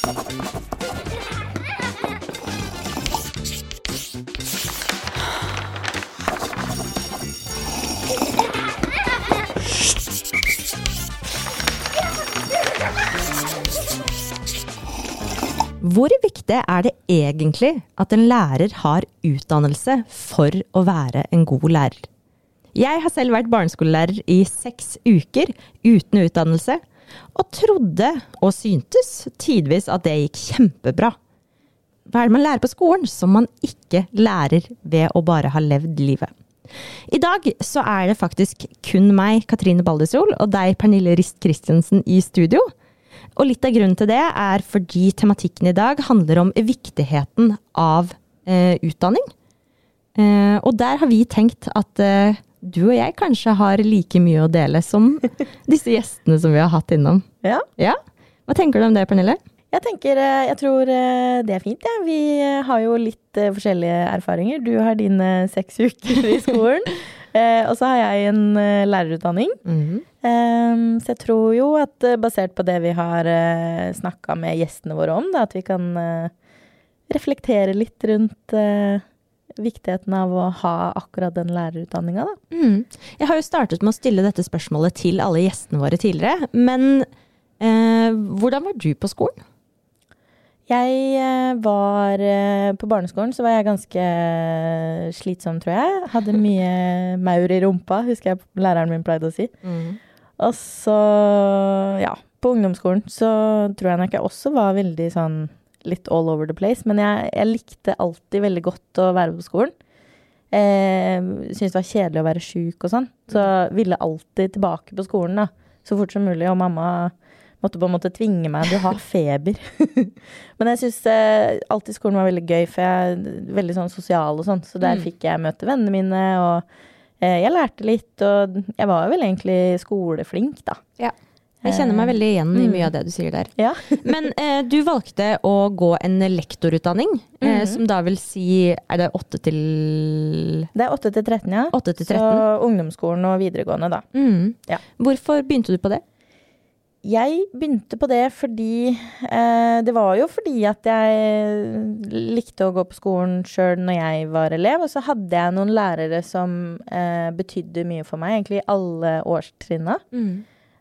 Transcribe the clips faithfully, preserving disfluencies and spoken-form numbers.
Hvor viktig er det egentlig at en lærer har utdannelse for å være en god lærer? Jeg har selv vært barneskolelærer i seks uker uten utdannelse, og trodde og syntes tidvis at det gikk kjempebra. Hva er det man lærer på skolen som man ikke lærer ved å bare ha levd livet? I dag så er det faktisk kun meg, Katrine Baldesrol, og deg, Pernille Rist Christiansen, i studio. Og litt av grunnen til det er fordi tematikken i dag handler om viktigheten av eh, utdanning. Eh, og der har vi tenkt at eh, du og jeg kanskje har like mye å dele som disse gjestene som vi har hatt innom. Ja. Ja? Hva tenker du om det, Pernille? Jeg tenker, jeg tror det er fint. Ja. Vi har jo litt forskjellige erfaringer. Du har dine seks uker i skolen, og så har jeg en lærerutdanning. Mm-hmm. Så jeg tror jo at basert på det vi har snakket med gjestene våre om, da, at vi kan reflektere litt rundt viktigheten av å ha akkurat den lærerutdanningen. Da. Mm. Jeg har jo startet med å stille dette spørsmålet til alle gjestene våre tidligere, men eh, hvordan var du på skolen? Jeg var på barneskolen, så var jeg ganske slitsom, tror jeg. Hadde mye maur i rumpa, husker jeg læreren min pleide å si. Mm. Og så, ja, på ungdomsskolen så tror jeg nok jeg også var veldig sånn litt all over the place, men jeg, jeg likte alltid veldig godt å være på skolen. Jeg syntes det var kjedelig å være syk og sånn, så ville alltid tilbake på skolen da, så fort som mulig, og mamma måtte på en måte tvinge meg, du har feber. Men jeg synes eh, alltid skolen var veldig gøy, for jeg er veldig sånn sosial og sånn, så der mm. fikk jeg møte vennene mine, og eh, jeg lærte litt, og jeg var vel egentlig skoleflink da. Ja, jeg kjenner meg veldig igjen i mye av det du sier der. Ja. Men eh, du valgte å gå en lektorutdanning, eh, mm-hmm. som da vil si, er det åtte til... Det er åtte til tretten, ja. åtte til tretten. Så ungdomsskolen og videregående da. Mm. Ja. Hvorfor begynte du på det? Jeg begynte på det fordi, eh, det var jo fordi at jeg likte å gå på skolen selv når jeg var elev, og så hadde jeg noen lærere som eh, betydde mye for meg, egentlig alle årstrinnene. Mm.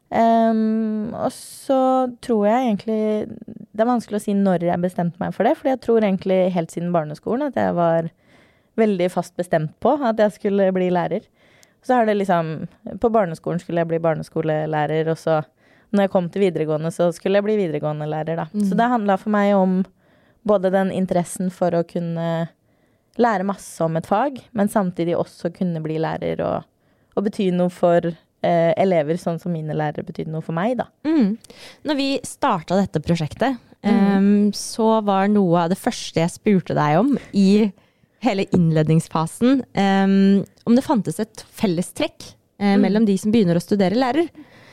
Um, og så tror jeg egentlig, det er vanskelig å si når jeg bestemte meg for det, for jeg tror egentlig helt siden barneskolen at jeg var veldig fast bestemt på at jeg skulle bli lærer. Så har det liksom, på barneskolen skulle jeg bli barneskolelærer, og så når jeg kom til videregående, så skulle jeg bli videregående lærer da. Mm. Så det handlet for meg om både den interessen for å kunne lære masse om et fag, men samtidig også kunne bli lærer og, og bety noe for eh, elever, sånn som mine lærere betydde noe for meg da. Mm. Når vi startet dette prosjektet, mm. um, så var noe av det første jeg spurte deg om i hele innledningsfasen, um, om det fantes et fellestrekk uh, mm. mellom de som begynner å studere lærer.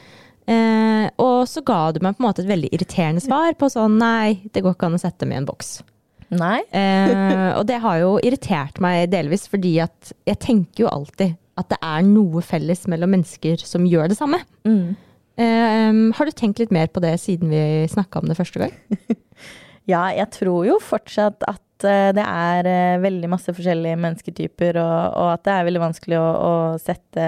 Eh, og så ga du meg på en måte et veldig irriterende svar på sånn, nei, det går ikke an å sette med en boks. Nei. eh, og det har jo irritert meg delvis, fordi at jeg tenker jo alltid at det er noe felles mellom mennesker som gjør det samme. Mm. Eh, har du tenkt litt mer på det siden vi snakket om det første gang? Ja, jeg tror jo fortsatt at uh, det er uh, veldig masse forskjellige mennesketyper, og, og at det er veldig vanskelig å, å sette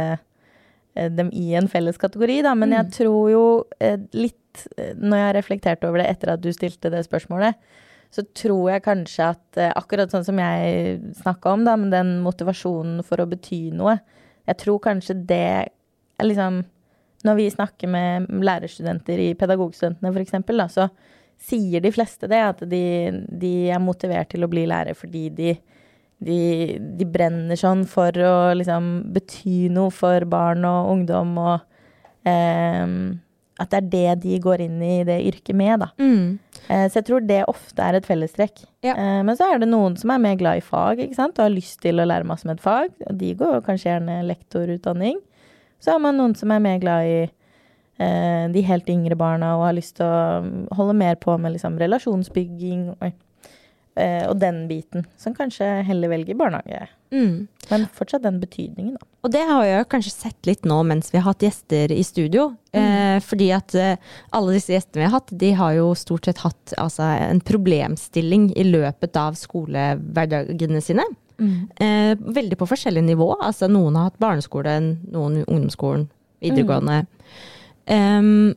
dem i en felles kategori da, men jeg tror jo eh, litt, når jeg har reflektert over det etter at du stilte det spørsmålet, så tror jeg kanskje at eh, akkurat sånn som jeg snakket om da, med den motivasjonen for å bety noe, jeg tror kanskje det er liksom, når vi snakker med lærerstudenter i pedagogstudentene for eksempel da, så sier de fleste det, at de, de er motivert til å bli lærer fordi de De, de brenner sånn for å liksom bety noe for barn og ungdom, og eh, at det er det de går inn i det yrket med da. Mm. Eh, så jeg tror det ofte er et fellestrekk. Ja. Eh, men så er det noen som er mer glad i fag, ikke sant? Og har lyst til å lære masse med et fag, og de går kanskje gjerne lektorutdanning. Så har man noen som er mer glad i eh, de helt yngre barna, og har lyst til å holde mer på med liksom relasjonsbygging, oi. eh, og den biten, som kanskje heller velger barnehage. Mm. Men fortsatt den betydningen da. Og det har jeg kanskje sett litt nå mens vi har hatt gjester i studio. Mm. Eh, fordi at eh, alle disse gjestene vi har hatt, de har jo stort sett hatt altså, en problemstilling i løpet av skolehverdagene sine. Mm. Eh, veldig på forskjellige nivå. Altså noen har hatt barneskolen, noen ungdomsskolen, videregående. Mm. Um,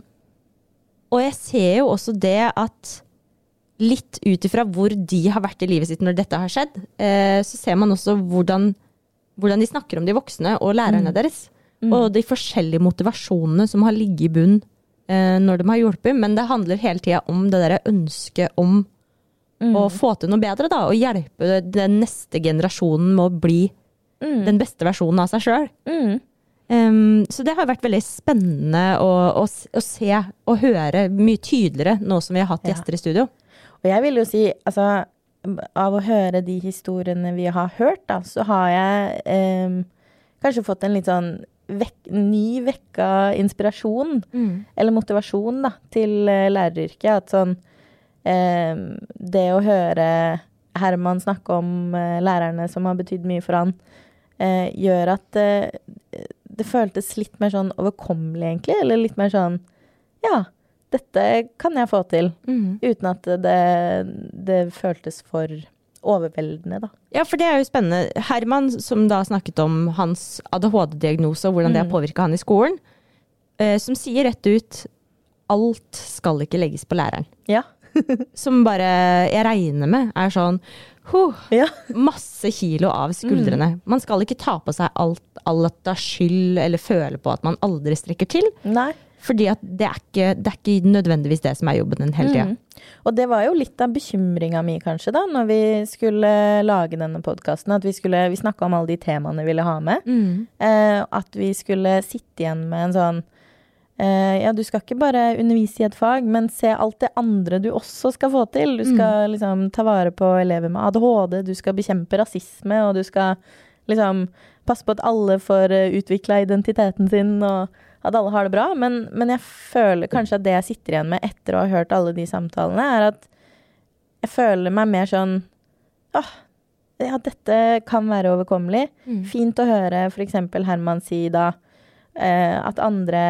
og jeg ser jo også det at litt ut ifra hvor de har vært i livet sitt når dette har skjedd, eh, så ser man også hvordan, hvordan de snakker om de voksne og lærerne mm. deres. Mm. Og de forskjellige motivasjonene som har ligget i bunn eh, når de har hjulpet. Men det handler hele tiden om det der ønsket om mm. å få til noe bedre, da, og hjelpe den neste generasjonen med å bli mm. den beste versjonen av seg selv. Mm. Um, så det har vært veldig spennende å, å, å se og høre mye tydeligere nå som vi har hatt ja. gjester i studio. Og jeg vil jo si, altså, av å høre de historiene vi har hørt, da, så har jeg eh, kanskje fått en litt sånn vek, ny vekka inspirasjon, mm. eller motivasjon da, til uh, læreryrket. At sånn, eh, det å høre Herman snakke om uh, lærerne som har betydd mye for han, uh, gjør at uh, det føltes litt mer sånn overkommelig egentlig, eller litt mer sånn, ja, dette kan jeg få til, mm. uten at det, det føltes for overveldende, da. Ja, for det er jo spennende. Herman, som da snakket om hans A D H D-diagnose, og hvordan mm. det har påvirket han i skolen, eh, som sier rett ut, alt skal ikke legges på læreren. Ja. Som bare, jeg regner med, er sånn, huh, ja. masse kilo av skuldrene. Mm. Man skal ikke ta på seg alt, alt av skyld, eller føle på at man aldri strekker til. Nei. Fordi at det er, ikke, det er ikke nødvendigvis det som er jobben den hele tiden. Mm. Og det var jo litt av bekymringen min kanskje da, når vi skulle lage denne podcasten, at vi, skulle, vi snakket om alle de temaene vi ville ha med. Mm. Eh, at vi skulle sitte igjen med en sånn, eh, ja, du skal ikke bare undervise i et fag, men se alt det andre du også skal få til. Du skal mm. liksom ta vare på elever med A D H D, du skal bekjempe rasisme, og du skal liksom passe på at alle får utviklet identiteten sin, og at alle har det bra, men, men jeg føler kanskje at det jeg sitter igjen med etter å ha hørt alle de samtalene, er at jeg føler meg mer sånn, åh, ja, dette kan være overkommelig. Mm. Fint å høre for eksempel Herman si da, eh, at andre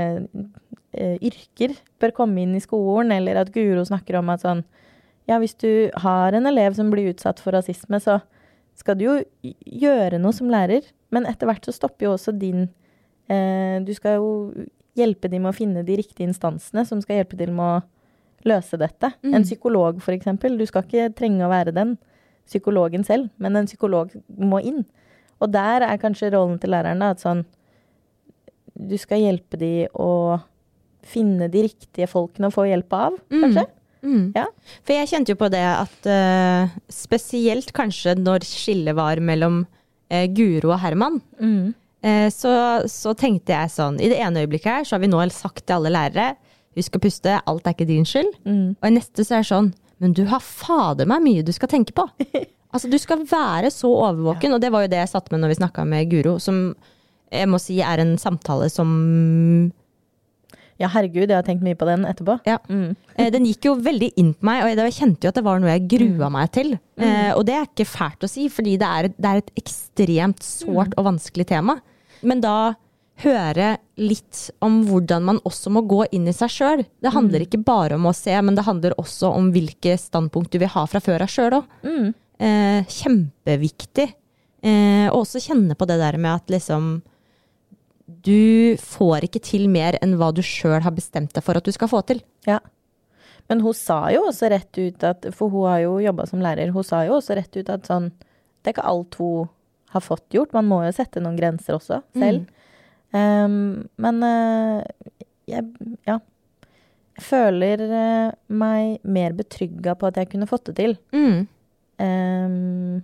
eh, yrker bør komme inn i skolen, eller at Guro snakker om at sånn, ja, hvis du har en elev som blir utsatt for rasisme, så skal du jo gjøre noe som lærer, men etter hvert så stopper jo også din du skal jo hjelpe dem med å finne de riktige instansene som skal hjelpe til med å løse dette. Mm. En psykolog for eksempel, du skal ikke trenge å være den psykologen selv, men en psykolog må inn. Og der er kanskje rollen til læreren da, at sånn, du skal hjelpe dem å finne de riktige folkene å få hjelp av, mm. kanskje? Mm. Ja. For jeg kjente jo på det at uh, spesielt kanskje når skillet var mellom uh, Guro og Herman, mm. Så, så tenkte jeg sånn, i det ene øyeblikket her, så har vi nå sagt til alle lærere, husk å puste, alt er ikke din skyld. Mm. Og i neste så er det sånn, men du har fader meg mye du skal tenke på. Altså, du skal være så overvåken, ja. Og det var jo det jeg satt med når vi snakket med Guro, som jeg må si er en samtale som... Ja, herregud, jeg har tenkt mye på den etterpå. Ja. Mm. Den gikk jo veldig inn på meg, og jeg kjente jo at det var noe jeg grua meg til. Mm. Eh, og det er ikke fælt å si, fordi det er, det er et ekstremt sårt mm. og vanskelig tema. Men da høre litt om hvordan man også må gå inn i seg selv. Det handler mm. ikke bare om å se, men det handler også om hvilke standpunkt du vil ha fra før av selv også. Mm. Eh, kjempeviktig. Eh, og også kjenne på det der med at liksom du får ikke til mer enn hva du selv har bestemt deg for at du skal få til. Ja. Men hun sa jo også rett ut at, for hun har jo jobbet som lærer, hun sa jo også rett ut at sånn, det er ikke alt hun har fått gjort, man må jo sette noen grenser også selv. Mm. Um, men uh, jeg, ja, jeg føler uh, meg mer betrygget på at jeg kunne fått det til. Mm. Um,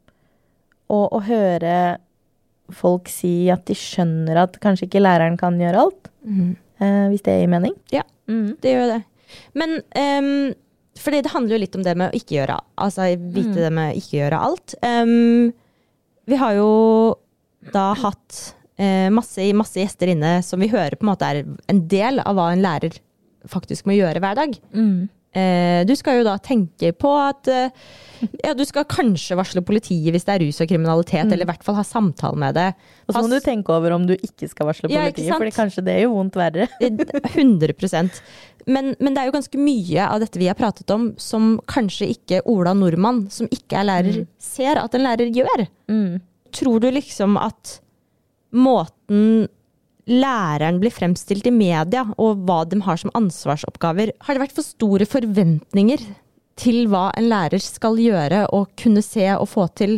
og å høre folk si at de skjønner at kanskje ikke læreren kan gjøre alt, mm. uh, hvis det er i mening. Ja, mm. det gjør det. Men, um, fordi det handler jo litt om det med å ikke gjøre, altså vite mm. det med å ikke gjøre alt. Um, vi har jo da hatt uh, masse, masse gjester inne som vi hører på en måte er en del av hva en lærer faktisk må gjøre hver dag. Mm. Eh, du skal jo da tenke på at eh, ja, du skal kanskje varsle politiet hvis det er rus og kriminalitet, mm. eller i hvert fall ha samtale med det. Og så må du tenke over om du ikke skal varsle politiet, ja, fordi kanskje det er jo vondt verre. hundre prosent. Men, men det er jo ganske mye av dette vi har pratet om som kanskje ikke Ola Nordmann, som ikke er lærer, mm. ser at en lærer gjør. Mm. Tror du liksom at måten læreren blir fremstilt i media, og hva de har som ansvarsoppgaver, har det vært for store forventninger til hva en lærer skal gjøre og kunne se og få til?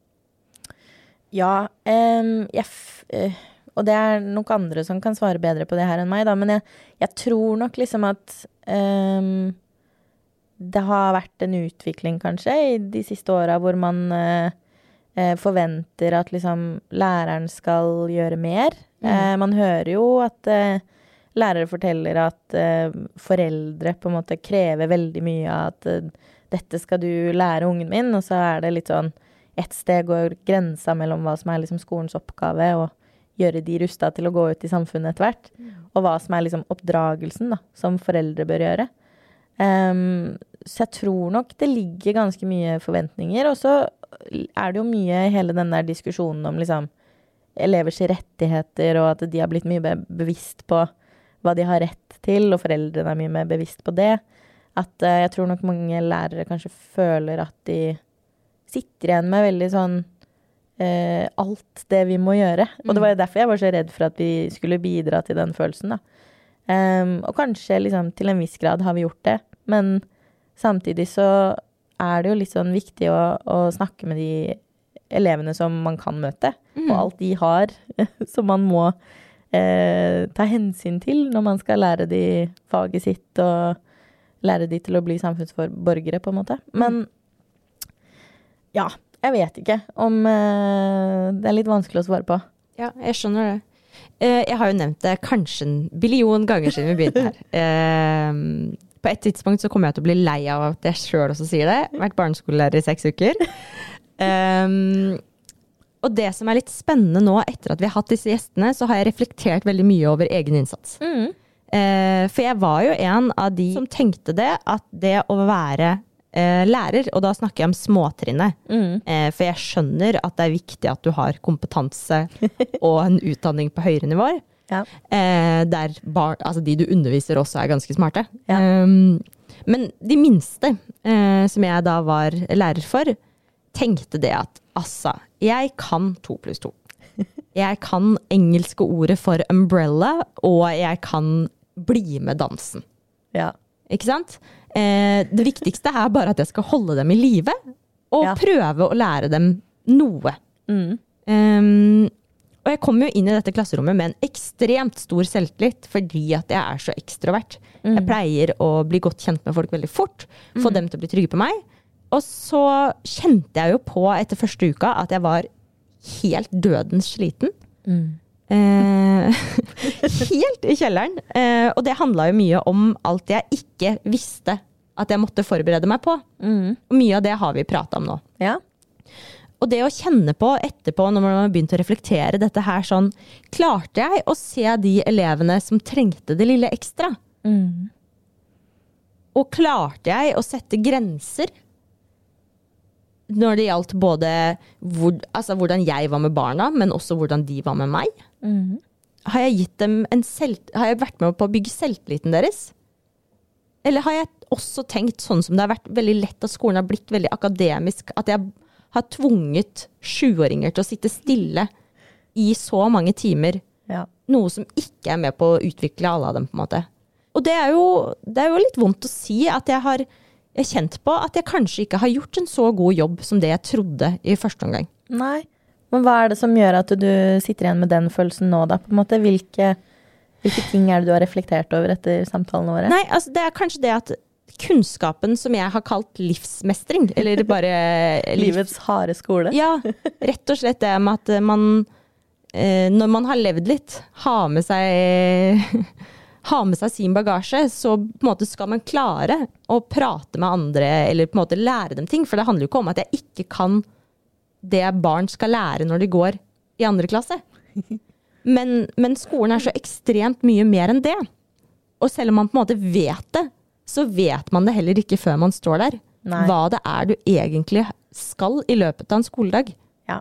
Ja, um, jeg f- uh, og det er nok andre som kan svare bedre på det her enn meg, da, men jeg, jeg tror nok liksom at um, det har vært en utvikling kanskje i de siste årene hvor man uh, forventer at liksom læreren skal gjøre mer. Mm. Eh, man hører jo at eh, lærere forteller at eh, foreldre på en måte krever veldig mye at eh, dette skal du lære ungen min, og så er det litt sånn et sted går grensa mellom hva som er liksom skolens oppgave og gjøre de rustet til å gå ut i samfunnet etter hvert, mm. og hva som er liksom oppdragelsen da, som foreldre bør gjøre. Um, så jeg tror nok det ligger ganske mye forventninger, og så er det jo mye hele den der diskusjonen om liksom elevers rettigheter, og at de har blitt mye bevisst på hva de har rett til, og foreldrene er mye mer bevisst på det. At uh, jeg tror nok mange lærere kanskje føler at de sitter igjen med veldig sånn uh, alt det vi må gjøre. Mm. Og det var jo derfor jeg var så redd for at vi skulle bidra til den følelsen da. Um, og kanskje liksom til en viss grad har vi gjort det, men samtidig så er det jo litt sånn viktig å, å snakke med de elevene som man kan møte, mm. og alt de har som man må eh, ta hensyn til når man skal lære de faget sitt og lære de til å bli samfunnsborgere på en måte. Men ja, jeg vet ikke om eh, det er litt vanskelig å svare på. Ja, jeg skjønner det. Eh, jeg har jo nevnt det kanskje en billion ganger siden vi begynte her. Eh, på et tidspunkt så kommer jeg til å bli lei av at jeg selv også sier det. Vært barneskolelærer i seks uker. Um, og det som er litt spennende nå etter at vi har hatt disse gjestene, så har jeg reflektert veldig mye over egen innsats. Mm. Uh, for jeg var jo en av de som tenkte det, at det å være uh, lærer, og da snakker jeg om småtrinnet, mm. uh, for jeg skjønner at det er viktig at du har kompetanse og en utdanning på høyere nivåer. Ja. Uh, der bar, altså de du underviser også er ganske smarte. Ja. Um, men de minste, uh, som jeg da var lærer for, tenkte det at, altså, jeg kan to pluss to. Jeg kan engelske ordet for umbrella, og jeg kan bli med dansen. Ja. Ikke sant? Eh, det viktigste er bare at jeg skal holde dem i live, og ja. prøve å lære dem noe. Mm. Um, og jeg kom jo inn i dette klasserommet med en ekstremt stor selvtillit, fordi at jeg er så ekstrovert. Mm. Jeg pleier å bli godt kjent med folk veldig fort, få mm. dem til å bli trygge på meg. Og så kjente jeg jo på etter første uka at jeg var helt dødens sliten. Mm. Eh, helt i kjelleren. Eh, og det handlet jo mye om alt jeg ikke visste at jeg måtte forberede meg på. Mm. Og mye av det har vi pratet om nå. Ja. Og det å kjenne på etterpå, når man har begynt å reflektere dette her sånn, klarte jeg å se de elevene som trengte det lille ekstra? Mm. Og klarte jeg å sette grenser når det gjaldt både hvor, altså hvordan jeg var med barna, men også hvordan de var med meg? Mm. Har jeg gitt dem en selv, har jeg vært med på å bygge selvtilliten deres? Eller har jeg også tenkt sånn som det har vært veldig lett at skolen har blitt veldig akademisk, at jeg har tvunget sjuåringer til å sitte stille i så mange timer, ja. Noe som ikke er med på å utvikle alle av dem på en måte. Og det er jo, det er jo litt vondt å si at jeg har jeg kjent på at jeg kanskje ikke har gjort en så god jobb som det jeg trodde i første omgang. Nei, men hva er det som gjør at du sitter igjen med den følelsen nå da? På en måte, hvilke, hvilke ting er det du har reflektert over etter samtalen våre? Nei, altså det er kanskje det at kunnskapen som jeg har kalt livsmestring, eller bare livets harde skole. Ja, rett og slett det med at man, når man har levd litt, har med seg ha med seg sin bagasje, så på en måte skal man klare å prate med andre, eller på en måte lære dem ting, for det handler jo ikke om at jeg ikke kan det barn skal lære når de går i andre klasse. Men, men skolen er så ekstremt mye mer enn det. Og selv om man på en måte vet det, så vet man det heller ikke før man står der. Nei. Hva det er du egentlig skal i løpet av en skoledag. Ja.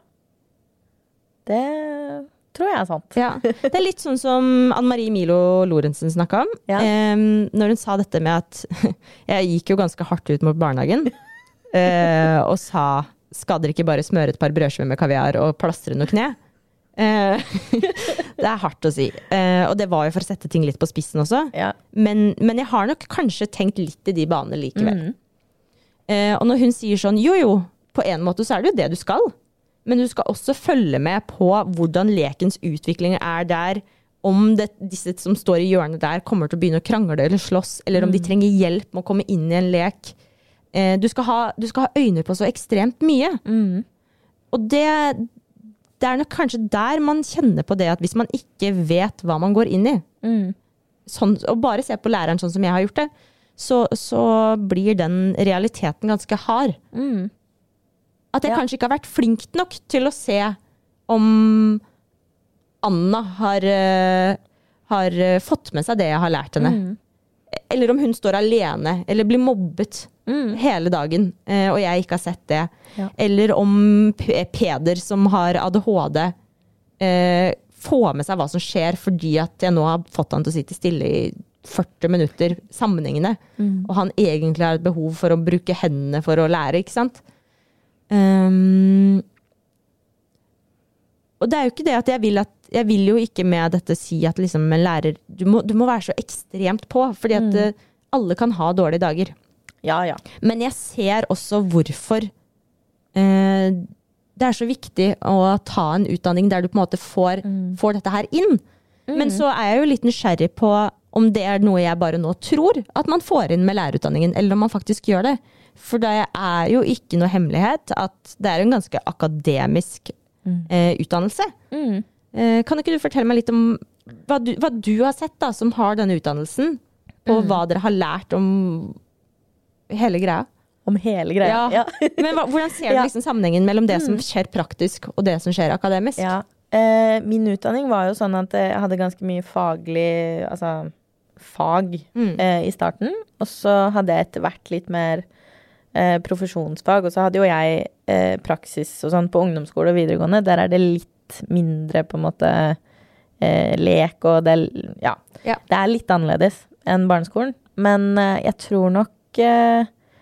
Det tror jeg er sant. Ja. Det er litt sånn som Anne-Marie Milo Lorentzen snakket om. Ja. Um, når hun sa dette med at jeg gikk jo ganske hardt ut mot barnehagen, uh, og sa, skal dere ikke bare smøre et par brødskiver med kaviar og plastre noe kne? Uh, det er hardt å si. Uh, og det var jo for å sette ting litt på spissen også. Ja. Men, men jeg har nok kanskje tenkt litt i de banene likevel. Mm. Uh, og når hun sier sånn, jo jo, på en måte så er det jo det du skal. Men du skal også følge med på hvordan lekens utvikling er der, om det, disse som står i hjørnet der kommer til å begynne å krangle eller slåss, eller om de trenger hjelp med å komme inn i en lek. Uh, du, skal ha, du skal ha øyne på så ekstremt mye. Mm. Og det... Det er nok kanskje der man kjenner på det at hvis man ikke vet hva man går inn i, mm. sånn, og bare ser på læreren sånn som jeg har gjort det, så, så blir den realiteten ganske hard. Mm. At jeg Ja. kanskje ikke har vært flink nok til å se om Anna har, uh, har uh, fått med seg det jeg har lært henne. Mm. Eller om hun står alene, eller blir mobbet Mm. hele dagen, uh, og jeg ikke har sett det. Ja. Eller om P- Peder som har A D H D uh, får med seg hva som skjer fordi at jeg nå har fått han til å sitte stille i førti minutter sammenhengende, Mm. og han egentlig har et behov for å bruke hendene for å lære, ikke sant? Um, og det er jo ikke det at jeg vil at jeg vil jo ikke med dette si at liksom en lærer, du må, du må være så ekstremt på, fordi at Mm. uh, alle kan ha dårlige dager. Ja, ja. Men jeg ser også hvorfor uh, det er så viktig å ta en utdanning der du på en måte får, Mm. får dette her inn. Men så er jeg jo litt nysgjerrig på om det er noe jeg bare nå tror at man får inn med lærerutdanningen, eller om man faktisk gjør det. For det er jo ikke noe hemmelighet at det er en ganske akademisk Mm. uh, utdannelse. Mm. Eh, Kan ikke du fortelle meg litt om hva du, hva du har sett da, som har denne utdannelsen, og Mm. hva dere har lært om hele greia? Om hele greia. Ja. Men hva, hvordan ser du Ja. liksom sammenhengen mellom det som Mm. skjer praktisk, og det som skjer akademisk? Ja. Eh, min utdanning var jo sånn at jeg hadde ganske mye faglig, altså fag Mm. eh, i starten, og så hadde jeg etter hvert litt mer eh, profesjonsfag, og så hadde jo jeg eh, praksis og sånn på ungdomsskole og videregående. Der er det litt mindre på en måte eh, lek, og det er, ja, Ja. det er litt annerledes enn barneskolen. Men eh, jeg tror nok eh,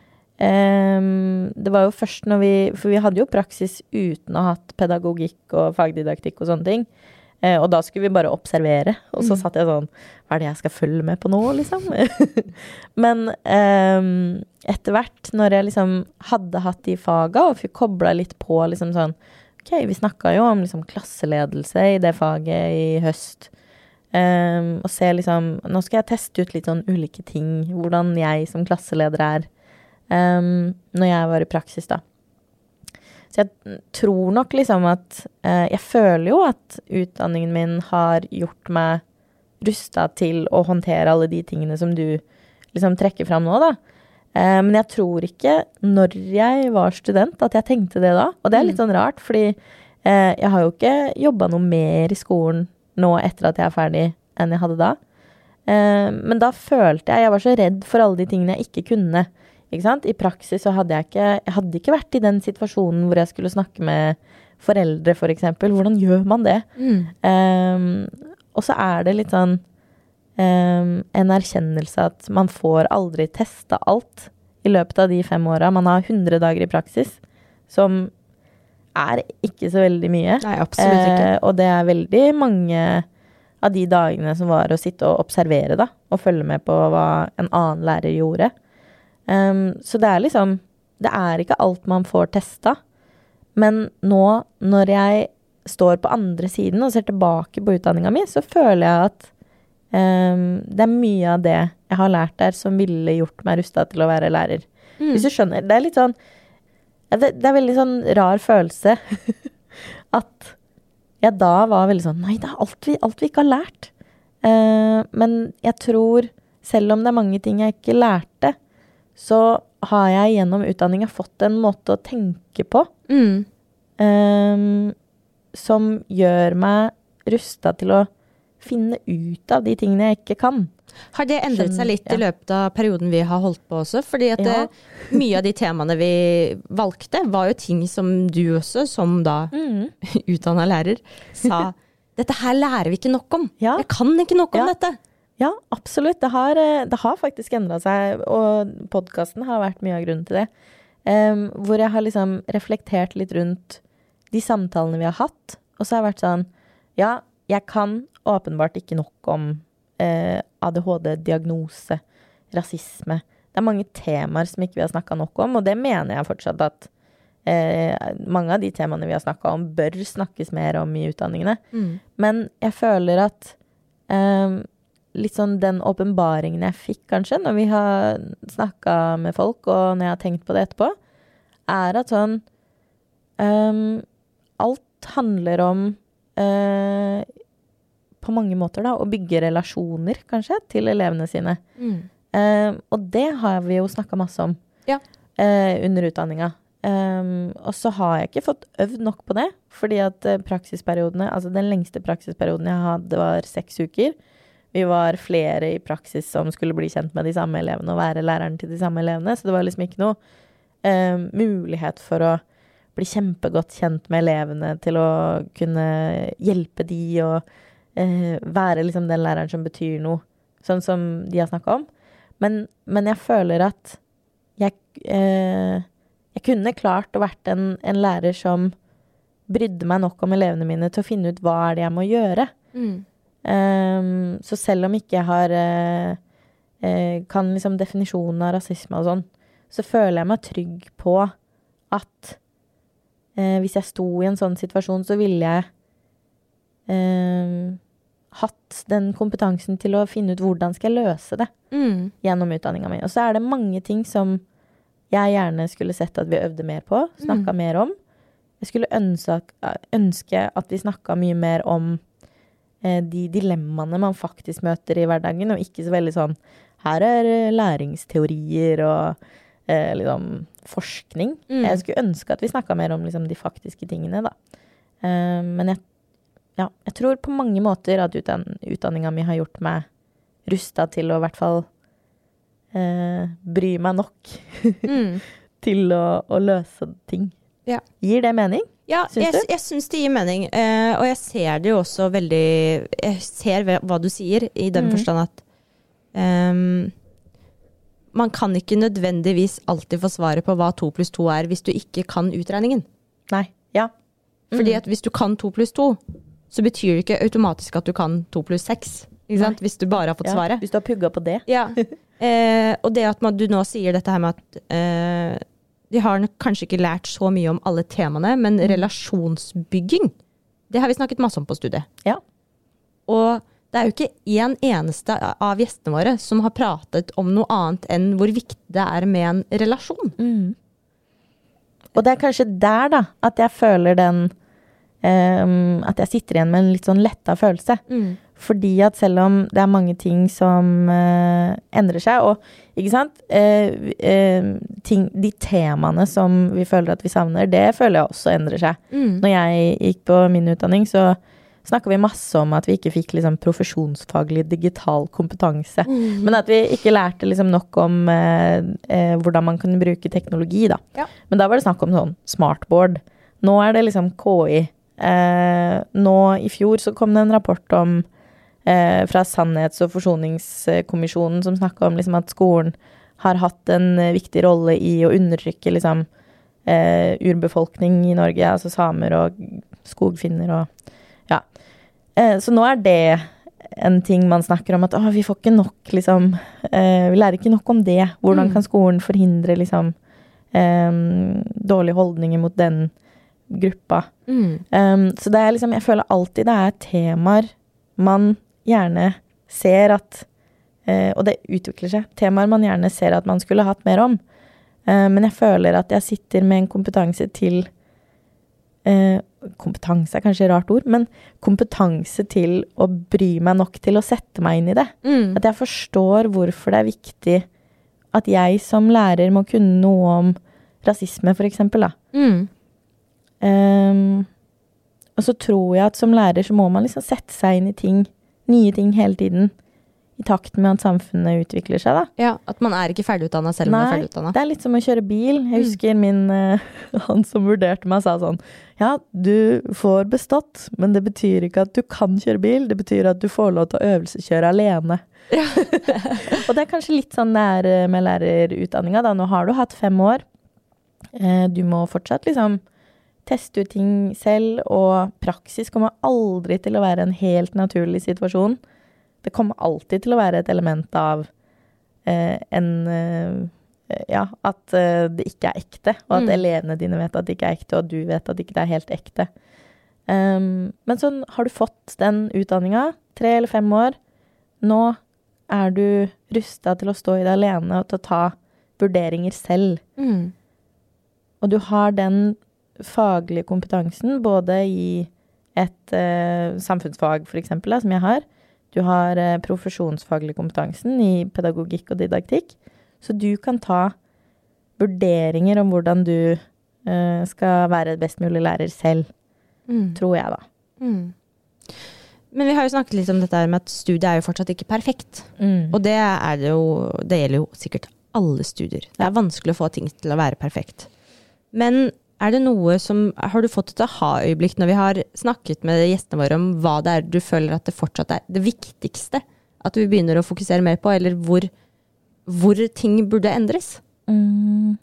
em, det var jo først når vi, for vi hadde jo praksis uten å ha hatt pedagogikk og fagdidaktikk og sånne ting. Eh, og da skulle vi bare observere, og så Mm. satt jeg sånn, hva er det jeg skal følge med på nå, liksom? Men em, etter hvert, når jeg liksom hadde hatt de faga, og fikk koblet litt på liksom sånn, ok, vi snakket jo om liksom klasseledelse i det faget i høst, em, og se liksom, nå skal jeg teste ut litt sånn ulike ting, hvordan jeg som klasseleder er, em, når jeg var i praksis da. Så jeg tror nok liksom at, eh, jeg føler jo at utdanningen min har gjort meg rustet til å håndtere alle de tingene som du liksom trekker fram nå da. Eh, men jeg tror ikke når jeg var student at jeg tenkte det da. Og det er litt sånn rart, fordi eh, jeg har jo ikke jobbet noe mer i skolen nå etter at jeg er ferdig enn jeg hadde da. Eh, men da følte jeg, jeg var så redd for alle de tingene jeg ikke kunne. Ikke sant? I praksis så hadde jeg ikke, jeg hadde ikke vært i den situasjonen hvor jeg skulle snakke med foreldre for eksempel. Hvordan gjør man det? Mm. Um, og så er det litt sånn um, en erkjennelse at man får aldri testa alt i løpet av de fem åra. Man har hundre dager i praksis, som er ikke så veldig mye. Nei, absolutt ikke. Eh, og det er veldig mange av de dagene som var å sitte og observere da, og følge med på hva en annen lærer gjorde. Um, så det er liksom, det er ikke alt man får testa. Men nå, når jeg står på andre siden og ser tilbake på utdanninga mi, så føler jeg at um, det er mye av det jeg har lært der som ville gjort meg rustet til å være lærer. Mm. Hvis du skjønner, det er litt sånn, det, det er veldig sånn rar følelse at jeg da var veldig sånn, nei, det er alt vi, alt vi ikke har lært. Uh, men jeg tror, selv om det er mange ting jeg ikke lærte, så har jeg gjennom utdanningen fått en måte å tenke på Mm. um, som gjør meg rustet til å finne ut av de tingene jeg ikke kan. Har det endret seg litt ja. I løpet av perioden vi har holdt på også? Fordi at ja. det, mye av de temaene vi valgte var jo ting som du også, som da mm. utdannet lærer, sa, dette her lærer vi ikke nok om. Ja. Jeg kan ikke nok om ja. Dette. Ja, absolutt. Det har, det har faktisk endret seg, og podcasten har vært mye av grunnen til det. Um, hvor jeg har liksom reflektert litt rundt de samtalene vi har hatt, og så har jeg vært sånn, ja, jeg kan åpenbart ikke nok om eh, A D H D-diagnose, rasisme. Det er mange temaer som ikke vi har snakket nok om, og det mener jeg fortsatt at eh, mange av de temaene vi har snakket om bør snakkes mer om i utdanningene. Mm. Men jeg føler at eh, litt sånn den åpenbaringen jeg fikk kanskje, når vi har snakket med folk, og når jeg har tenkt på det etterpå, er at sånn, um, alt handler om uh, på mange måter da, å bygge relasjoner, kanskje, til elevene sine. Mm. Uh, og det har vi jo snakket masse om ja. uh, under utdanninga. Um, og så har jeg ikke fått øvd nok på det, fordi at uh, praksisperiodene, altså den lengste praksisperioden jeg hadde var seks uker. Vi var flere i praksis som skulle bli kjent med de samme elevene og være læreren til de samme elevene, så det var liksom ikke noe uh, mulighet for å bli kjempegodt kjent med elevene til å kunne hjelpe de og uh, være liksom den læreren som betyr noe, sånn som de har snakket om. Men, men jeg føler at jeg, uh, jeg kunne klart å vært en, en lærer som brydde meg nok om elevene mine til å finne ut hva er det jeg må gjøre. Mm. Um, så selv om ikke jeg har uh, uh, kan liksom definisjonen av rasisme og sånn, så føler jeg meg trygg på at uh, hvis jeg sto i en sånn situasjon, så ville jeg uh, hatt den kompetansen til å finne ut hvordan skal jeg løse det mm. gjennom utdanningen min. Og så er det mange ting som jeg gjerne skulle sett at vi øvde mer på, snakket mm. mer om. Jeg skulle ønske, ønske at vi snakket mye mer om de dilemmaene man faktisk møter i hverdagen, og ikke så veldig sånn, her er læringsteorier og eh, liksom forskning. Mm. Jeg skulle ønske at vi snakket mer om liksom, de faktiske tingene da. Eh, men jeg, ja, jeg tror på mange måter at utdann, utdanningen min har gjort meg rustet til å i hvert fall eh, bry meg nok mm. til å, å løse ting. Ja. Gir det mening? Ja, jeg, jeg synes det gir mening, uh, og jeg ser det jo også veldig, jeg ser hva du sier i den mm. forstand at um, man kan ikke nødvendigvis alltid få svaret på hva to pluss to er hvis du ikke kan utregningen. Nei, ja. Mm. Fordi at hvis du kan to pluss to, så betyr det ikke automatisk at du kan to pluss seks, ikke sant? Hvis du bare har fått ja, svaret. Hvis du har pugget på det. Ja, uh, og det at man, du nå sier dette her med at uh, de har kanskje ikke lært så mye om alle temaene, men mm. relasjonsbygging, det har vi snakket masse om på studiet. Ja. Og det er jo ikke en eneste av gjestene våre som har pratet om noe annet enn hvor viktig det er med en relasjon. Mm. Og det er kanskje der da, at jeg føler den, um, at jeg sitter igjen med en litt sånn letta følelse. Mm. Fordi at selv om det er mange ting som uh, endrer seg, og ikke sant, uh, uh, ting, de temaene som vi føler at vi savner, det føler jeg også endrer seg. Mm. Når jeg gikk på min utdanning, så snakket vi masse om at vi ikke fikk liksom, profesjonsfaglig digital kompetanse, mm. men at vi ikke lærte liksom, nok om uh, uh, hvordan man kunne bruke teknologi. Da. Ja. Men da var det snakk om sånn smartboard. Nå er det liksom K I. Uh, nå i fjor så kom det en rapport om Eh, fra Sannhets- og forsoningskommisjonen som snakket om liksom, at skolen har hatt en eh, viktig rolle i å undertrykke liksom, eh, urbefolkning i Norge, altså samer og skogfinner og ja. Eh, så nå er det en ting man snakker om at vi får ikke nok liksom, eh, vi lærer ikke nok om det. Hvordan mm. kan skolen forhindre liksom, eh, dårlige holdninger mot den gruppa? Mm. Um, så det er liksom, jeg føler alltid det er temaer man gjerne ser at, eh, og det utvikler seg, temaer man gjerne ser at man skulle hatt mer om. Eh, men jeg føler at jeg sitter med en kompetanse til, eh, kompetanse er kanskje et rart ord, men kompetanse til å bry meg nok til å sette meg inn i det. Mm. At jeg forstår hvorfor det er viktig at jeg som lærer må kunne noe om rasisme, for eksempel. Da. Mm. Um, og så tror jeg at som lærer så må man liksom sette seg inn i ting nye ting hele tiden, i takt med at samfunnet utvikler seg, da. Ja, at man er ikke ferdigutdannet selv om man er ferdigutdannet. Nei, det er litt som å kjøre bil. Jeg husker min, uh, han som vurderte meg sa sånn, ja, du får bestått, men det betyr ikke at du kan kjøre bil, det betyr at du får lov til å øvelseskjøre alene. Ja. Og det er kanskje litt sånn det er med lærerutdanninga, da. Nå har du hatt fem år. Uh, du må fortsatt liksom teste ut ting selv, og praksis kommer aldri til å være en helt naturlig situasjon. Det kommer alltid til å være et element av eh, en, eh, ja, at eh, det ikke er ekte, og at mm. elevene dine vet at det ikke er ekte, og du vet at det ikke er helt ekte. Um, men sånn, har du fått den utdanninga, tre eller fem år, nå er du rustet til å stå i det alene og til å ta vurderinger selv. Mm. Og du har den faglige kompetansen, både i et eh, samfunnsfag for eksempel, da, som jeg har. Du har eh, profesjonsfaglig kompetansen i pedagogikk og didaktikk, så du kan ta vurderinger om hvordan du eh, skal være best mulig lærer selv, mm. tror jeg da. Mm. Men vi har jo snakket litt om dette med at studiet er jo fortsatt ikke perfekt. Mm. Og det, er det, jo, det gjelder jo sikkert alle studier. Det er vanskelig å få ting til å være perfekt. Men er det noe som, har du fått et aha-øyeblikk når vi har snakket med gjestene våre om hva det er du føler at det fortsatt er det viktigste at vi begynner å fokusere mer på, eller hvor, hvor ting burde endres? Mm.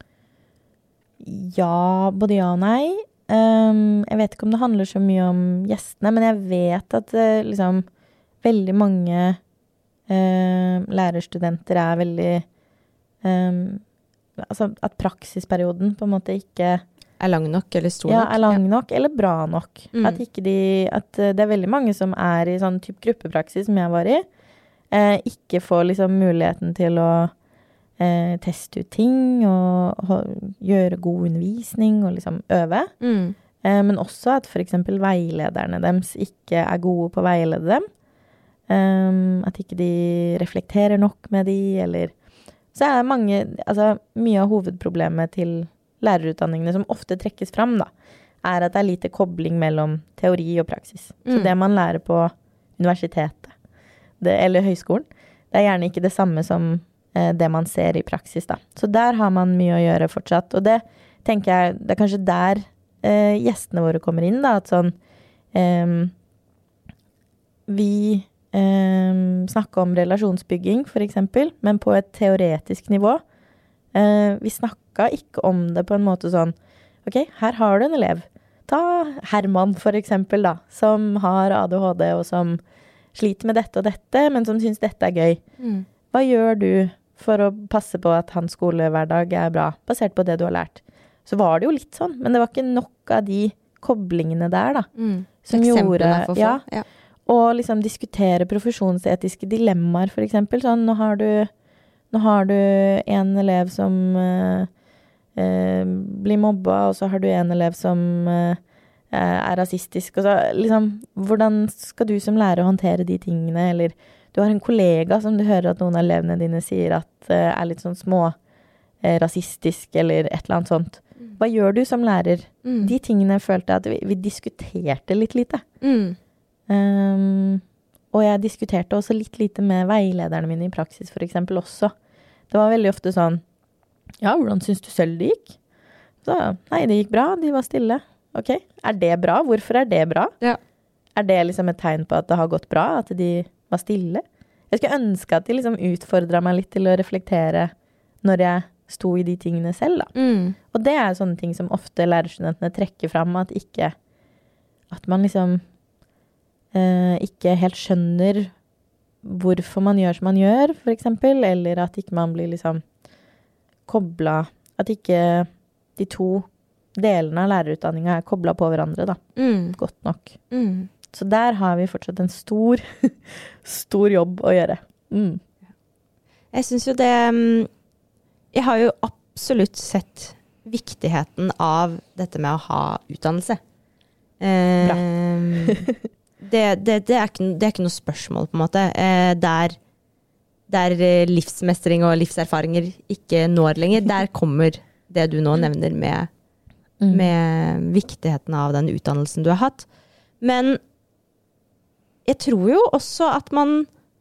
Ja, både ja og nei. Um, jeg vet ikke om det handler så mye om gjestene, men jeg vet at uh, liksom, veldig mange uh, lærerstudenter er veldig um, altså at praksisperioden på en måte ikke er lang nok, eller stor nok. Ja, er lang nok, ja. Eller bra nok. Mm. At, ikke de, at det er veldig mange som er i sånn type gruppepraksis som jeg var i, eh, ikke får liksom muligheten til å eh, teste ut ting, og, og gjøre god undervisning, og liksom øve. Mm. Eh, men også at for eksempel veilederne deres ikke er gode på å veilede dem. Um, at ikke de reflekterer nok med de, eller så er det mange, altså mye av hovedproblemet til lærerutdanningene som ofte trekkes fram da, er at det er lite kobling mellom teori og praksis. Mm. Så det man lærer på universitetet, det, eller høyskolen, det er gjerne ikke det samme som eh, det man ser i praksis da. Så der har man mye å gjøre fortsatt, og det tenker jeg, det er kanskje der eh, gjestene våre kommer inn da, at sånn, eh, vi Um, snakke om relasjonsbygging for eksempel, men på et teoretisk nivå. Uh, vi snakket ikke om det på en måte sånn, ok, her har du en elev. Ta Herman for eksempel da, som har A D H D og som sliter med dette og dette, men som synes dette er gøy. Mm. Hva gjør du for å passe på at hans skolehverdag er bra, basert på det du har lært? Så var det jo litt sånn, men det var ikke nok av de koblingene der da, mm. som gjorde, for få. Ja, ja. Og liksom diskutere profesjonsetiske dilemmaer, for eksempel. Sånn, nå har du, nå har du en elev som uh, uh, blir mobba, og så har du en elev som uh, er rasistisk. Og så, liksom, hvordan skal du som lærer håndtere de tingene? Eller du har en kollega som du hører at noen av elevene dine sier at uh, er litt sånn små uh, rasistisk, eller et eller annet sånt. Hva gjør du som lærer? Mm. De tingene følte jeg at vi, vi diskuterte litt lite. Mm. Um, og jeg diskuterte også litt lite med veilederne mine i praksis for eksempel også. Det var veldig ofte sånn, ja, hvordan synes du selv det gikk? Så, nei, det gikk bra, de var stille. Ok, er det bra? Hvorfor er det bra? Ja. Er det liksom et tegn på at det har gått bra, at de var stille? Jeg skulle ønske at de liksom utfordret meg litt til å reflektere når jeg sto i de tingene selv da. Mm. Og det er sånne ting som ofte lærerstudentene trekker fram, at ikke, at man liksom Uh, ikke helt skjønner hvorfor man gjør som man gjør, for eksempel, eller at ikke man blir liksom koblet, at ikke de to delene av lærerutdanningen er koblet på hverandre da, mm. godt nok. Mm. Så der har vi fortsatt en stor, stor jobb å gjøre. Mm. Jeg synes jo det, jeg har jo absolutt sett viktigheten av dette med å ha utdannelse. Uh, Bra. Det, det, det, er ikke, det er ikke noe spørsmål på en måte. Eh, der, der livsmestring og livserfaringer ikke når lenger, der kommer det du nå nevner med, mm. med viktigheten av den utdannelsen du har hatt. Men jeg tror jo også at man,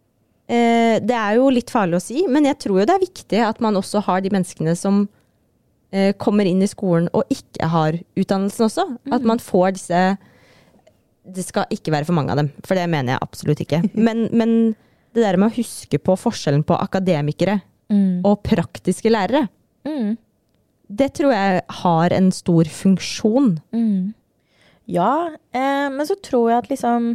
eh, det er jo litt farlig å si, men jeg tror jo det er viktig at man også har de menneskene som eh, kommer inn i skolen og ikke har utdannelsen også. Mm. At man får disse, det skal ikke være for mange av dem, for det mener jeg absolutt ikke. Men, men det der med å huske på forskjellen på akademikere mm. og praktiske lærere, mm. det tror jeg har en stor funksjon. Mm. Ja, eh, men så tror jeg at liksom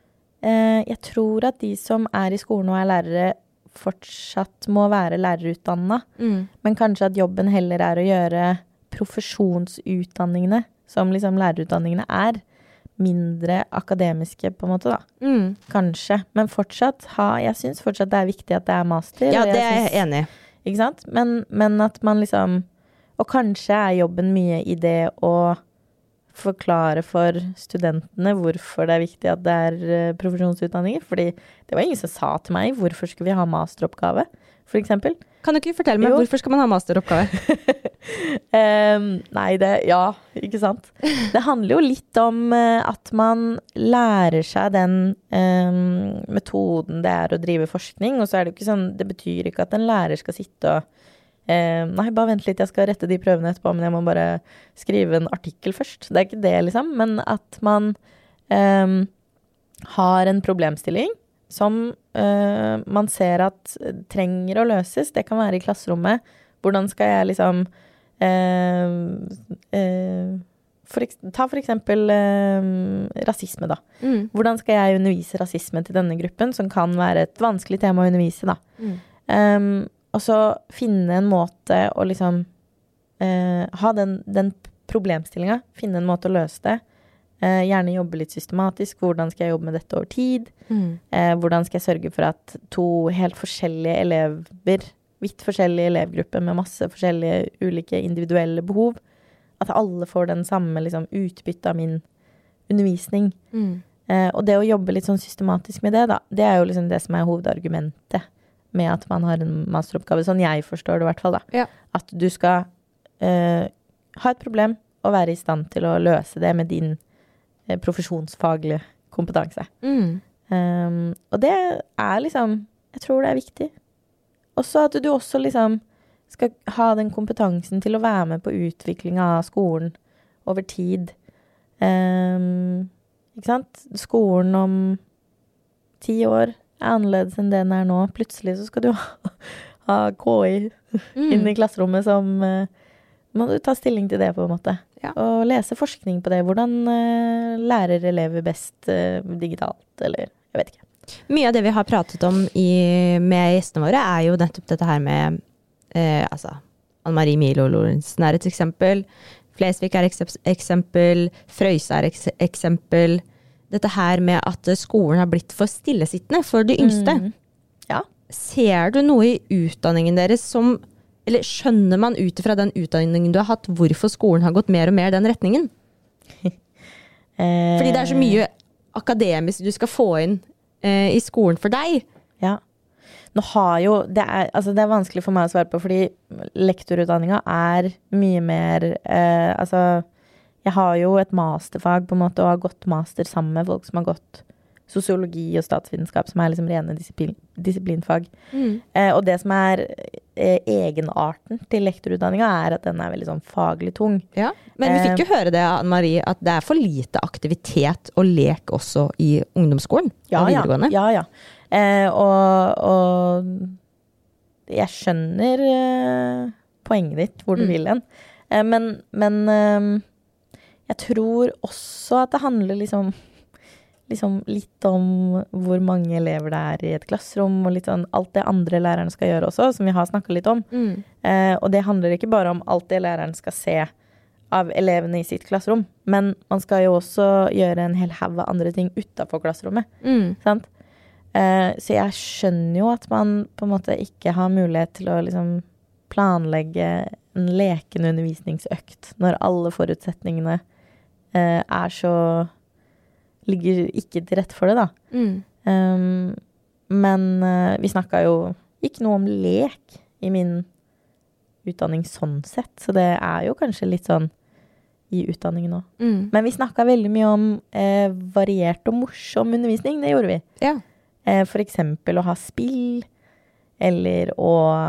jeg tror at de som er i skolen og er lærere fortsatt må være lærerutdannede, mm. men kanskje at jobben heller er å gjøre profesjonsutdanningene, som liksom lærerutdanningene er, mindre akademiske på en måte da. Mm. Kanskje, men fortsatt, ha, jeg synes fortsatt det er viktig at det er master. Ja, det er jeg enig i. Ikke sant? Men, men at man liksom, og kanskje er jobben mye i det å forklare for studentene hvorfor det er viktig at det er profesjonsutdanninger, fordi det var ingen som sa til meg hvorfor skulle vi ha masteroppgave, for eksempel. Kan du ikke fortelle meg, jo. Hvorfor skal man ha masteroppgave? um, nei, det, ja, ikke sant? Det handler jo litt om uh, at man lærer seg den um, metoden det er å drive forskning, og så er det jo ikke sånn, det betyr ikke at en lærer skal sitte og Uh, nei, bare vent litt, jeg skal rette de prøvene etterpå, men jeg må bare skrive en artikkel først. Det er ikke det, liksom, men at man um, har en problemstilling som uh, man ser at trenger å løses. Det kan være i klasserommet. Hvordan skal jeg liksom uh, uh, for, ta for eksempel uh, rasisme, da. Mm. Hvordan skal jeg undervise rasisme til denne gruppen, som kan være et vanskelig tema å undervise, da. Mm. Um, Og så finne en måte å liksom eh, ha den, den problemstillingen, finne en måte å løse det. Eh, gjerne jobbe litt systematisk. Hvordan skal jeg jobbe med dette over tid? Mm. Eh, hvordan skal jeg sørge for at to helt forskjellige elever, vidt forskjellige elevgrupper med masse forskjellige ulike individuelle behov, at alle får den samme liksom, utbytte av min undervisning. Mm. Eh, og det å jobbe litt sånn systematisk med det, da, det er jo liksom det som er hovedargumentet med at man har en masteroppgave, sånn jeg forstår det i hvert fall da. Ja. At du skal uh, ha et problem og være i stand til å løse det med din uh, profesjonsfaglige kompetanse. Mm. Um, og det er liksom, jeg tror det er viktig. Også at du også liksom skal ha den kompetansen til å være med på utvikling av skolen over tid. Um, ikke sant? Skolen om ti år er annerledes enn det den er nå. Plutselig så skal du ha, ha K I mm. inn i klasserommet som uh, må du ta stilling til det på en måte. Ja. Og lese forskning på det. Hvordan uh, lærer elever best uh, digitalt, eller jeg vet ikke. Mye av det vi har pratet om i, med gjestene våre er jo nettopp dette her med uh, altså, Anne-Marie Milo Lorentzen er et eksempel. Flesvig er et eksempel. Frøysa er et eksempel. Dette her med at skolen har blitt for stillesittende for de yngste. Mm. Ja. Ser du noe i utdanningen deres som, eller skjønner man ut fra den utdanningen du har hatt, hvorfor skolen har gått mer og mer den retningen? Fordi det er så mye akademisk du skal få inn eh, i skolen for deg. Ja. Nå har jo, det er, altså det er vanskelig for meg å svare på, fordi lektorutdanningen er mye mer, eh, altså, jeg har jo et masterfag på en måte, og har gått master sammen med folk som har gått sosiologi og statsvitenskap, som er liksom rene disiplin, disiplinfag. Mm. Eh, og det som er eh, egenarten til lektorutdanningen er at den er veldig sånn faglig tung. Ja, men vi fikk jo eh, høre det, Anne-Marie, at det er for lite aktivitet og lek også i ungdomsskolen ja, og videregående. Ja, ja. ja. Eh, og, og jeg skjønner eh, poenget ditt, hvor du mm. vil hen. Eh, men, men eh, jeg tror også at det handler liksom, liksom litt om hvor mange elever det er i et klasserom, og litt sånn alt det andre læreren skal gjøre også, som vi har snakket litt om. Mm. Eh, og det handler ikke bare om alt det læreren skal se av elevene i sitt klasserom, men man skal jo også gjøre en hel haug av andre ting utenfor klasserommet. Mm. Sant? Eh, så jeg skjønner jo at man på en måte ikke har mulighet til å liksom planlegge en lekende undervisningsøkt når alle forutsetningene er så ligger ikke til rette for det da. Mm. Um, men uh, vi snakket jo ikke noe om lek i min utdanning sånn sett, så det er jo kanskje litt sånn i utdanningen også. Mm. Men vi snakket veldig mye om eh, variert og morsom undervisning, det gjorde vi. Ja. Eh, for eksempel å ha spill, eller å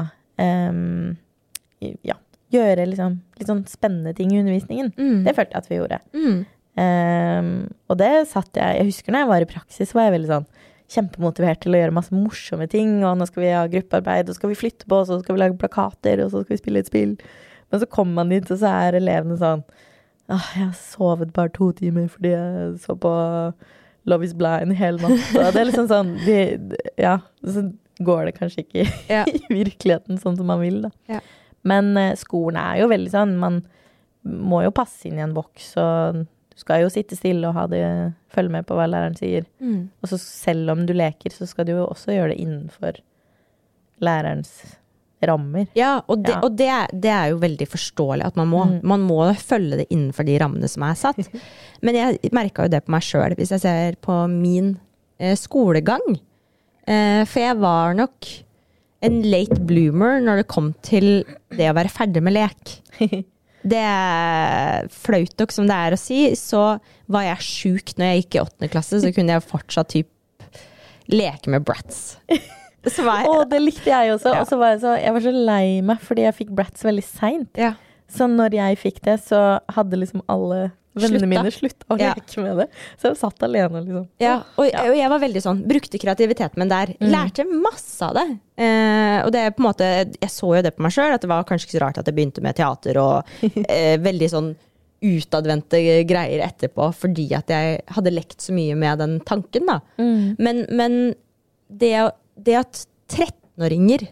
um, ja, gjøre liksom, litt sånn spennende ting i undervisningen. Mm. Det følte jeg at vi gjorde. Mm. Um, og det satt jeg, jeg husker når jeg var i praksis, var jeg veldig sånn kjempemotivert til å gjøre masse morsomme ting, og nå skal vi ha gruppearbeid, og skal vi flytte på oss, og så skal vi lage plakater, og så skal vi spille et spill. Men så kommer man dit, og så er elevene sånn, ah, jeg har sovet bare to timer, fordi jeg så på Love is Blind hele natt. Og det er liksom sånn, de, ja, så går det kanskje ikke Ja. i virkeligheten sånn som man vil da. Ja. Men uh, skolen er jo veldig sånn, man må jo passe inn i en boks, og du skal jo sitte stille og ha det, følge med på hva læreren sier. Mm. Og så selv om du leker, så skal du jo også gjøre det innenfor lærerens rammer. Ja, og, det, Ja. og det, er, det er jo veldig forståelig at man må, Mm. man må følge det innenfor de rammene som er satt. Men jeg merket jo det på meg selv, hvis jeg ser på min eh, skolegang. Eh, for jeg var nok en late bloomer når det kom til det å være ferdig med lek. Det er flaut nok som det er å si, så var jeg syk når jeg gikk i åttende klasse, så kunne jeg fortsatt typ leke med brats. Så var jeg, Å, det likte jeg også. Ja. Og så var jeg, så, jeg var så lei meg, fordi jeg fikk Bratz veldig sent. ja. Så når jeg fikk det, så hadde liksom alle vennene Slutta. mine sluttet å Ja. leke med det. Så jeg satt alene, liksom. Ja, og, Ja. og jeg var veldig sånn, brukte kreativiteten min der, Mm. lærte masse av det. Eh, og det er på en måte, jeg så jo det på meg selv, at det var kanskje ikke så rart at jeg begynte med teater og eh, veldig sånn utadvendte greier etterpå, fordi at jeg hadde lekt så mye med den tanken da. Mm. Men, men det, det at trettenåringer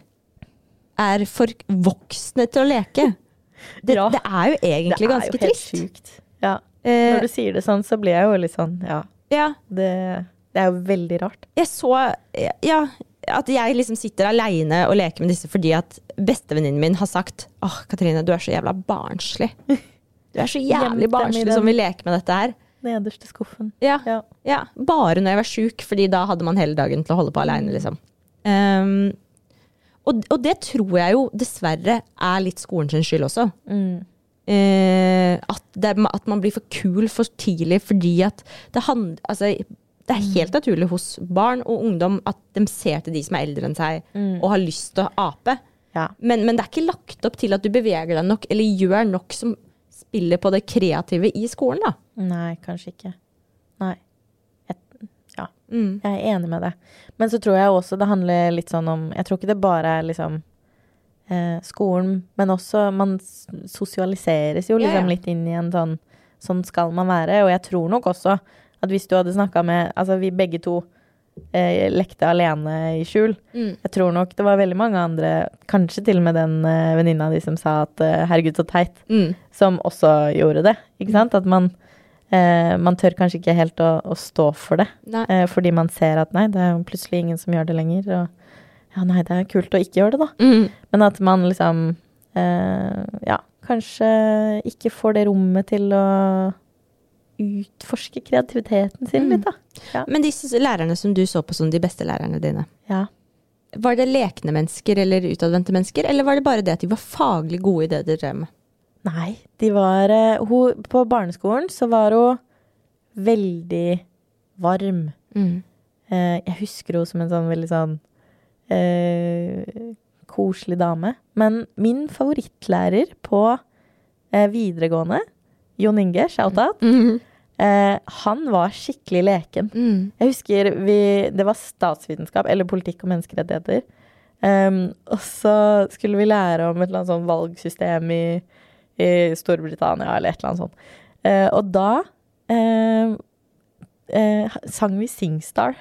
er for voksne til å leke, det, Ja. det er jo egentlig ganske Det er jo helt trist. sykt. Ja. Eh, Når du sier det sånn, så blir jeg jo litt sånn, ja, ja. det, det er jo veldig rart. Jeg så, ja, at jeg liksom sitter alene og leker med disse fordi at bestevenninnen min har sagt, åh, Katrine, du er så jævla barnslig. Du er så Gjemt jævlig dem i barnslig den- som vil leke med dette her. Nederste skuffen. Ja, Ja. ja, bare når jeg var syk, fordi da hadde man hele dagen til å holde på alene, liksom. Um, og, og det tror jeg jo dessverre er litt skolen sin skyld også. Mm. Eh, at, det, at man blir for kul for tidlig, fordi at det, hand, altså, det er helt naturlig hos barn og ungdom at de ser til de som er eldre enn seg, Mm. og har lyst til å ape. Ja. Men, men det er ikke lagt opp til at du beveger deg nok, eller gjør nok som spiller på det kreative i skolen, da. Nei, kanskje ikke. Nei. Jeg, ja, Mm. jeg er enig med det. Men så tror jeg også det handler litt sånn om, jeg tror ikke det bare er liksom eh, skolen, men også man s- sosialiseres jo Ja, liksom ja. litt inn i en sånn, sånn skal man være. Og jeg tror nok også at hvis du hadde snakket med, altså vi begge to eh, lekte alene i skjul, Mm. jeg tror nok det var veldig mange andre, kanskje til og med den eh, venninna di som sa at eh, herregud så teit, Mm. som også gjorde det, ikke sant? At man, eh, man tør kanskje ikke helt å, å stå for det, Nei. eh, fordi man ser at nei, det er jo plutselig ingen som gjør det lenger, og ja, nei, det er kult å ikke gjøre det da. Mm. Men at man liksom, eh, ja, kanskje ikke får det rommet til å utforske kreativiteten sin Mm. litt da. Ja. Men disse lærerne som du så på som de beste lærerne dine, Ja. var det lekne mennesker eller utadvendte mennesker, eller var det bare det at de var faglig gode i det de drev med? Nei, de var, eh, hun, på barneskolen så var hun veldig varm. Mm. Eh, jeg husker henne som en sånn veldig sånn eh, koselig dame. Men min favorittlærer på eh, videregående, Jon Inge, shout-out, Mm. eh, han var skikkelig leken. Mm. Jeg husker vi, det var statsvitenskap, eller politikk og menneskerettigheter. Um, og så skulle vi lære om et eller annet sånn valgsystem i, i Storbritannia, eller et eller annet sånt. Eh, og da eh, eh, sang vi Singstar.